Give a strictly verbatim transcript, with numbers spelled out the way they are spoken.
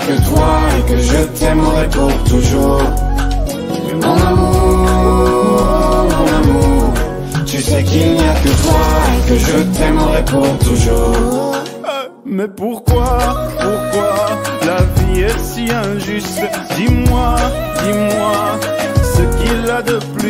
que toi et que je t'aimerai pour toujours. Mais mon amour, mon amour, tu sais qu'il n'y a que toi et que je t'aimerai pour toujours. Mais pourquoi, pourquoi la vie est si injuste? Dis-moi, dis-moi ce qu'il a de plus